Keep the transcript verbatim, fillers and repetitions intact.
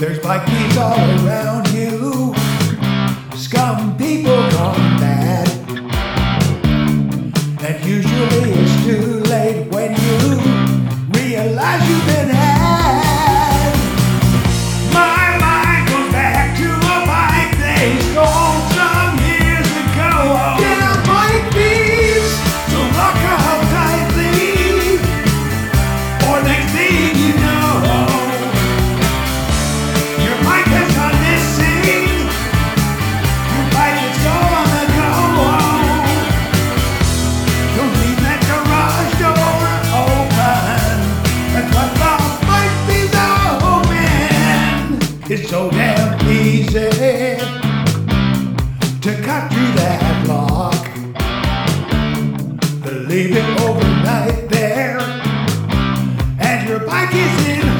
There's bike thieves all around you. Scum people gone bad. And usually it's too late when you realize you've been had. My mind goes back to a bike they stole some years ago. Yeah, bike thieves, so lock up tightly, or next thing you know, your bike has gone missing. Your bike is on the go. Don't leave that garage door open. That's what the bike thieves are hoping. It's so damn easy to cut through that lock, leave it overnight there, and your bike is in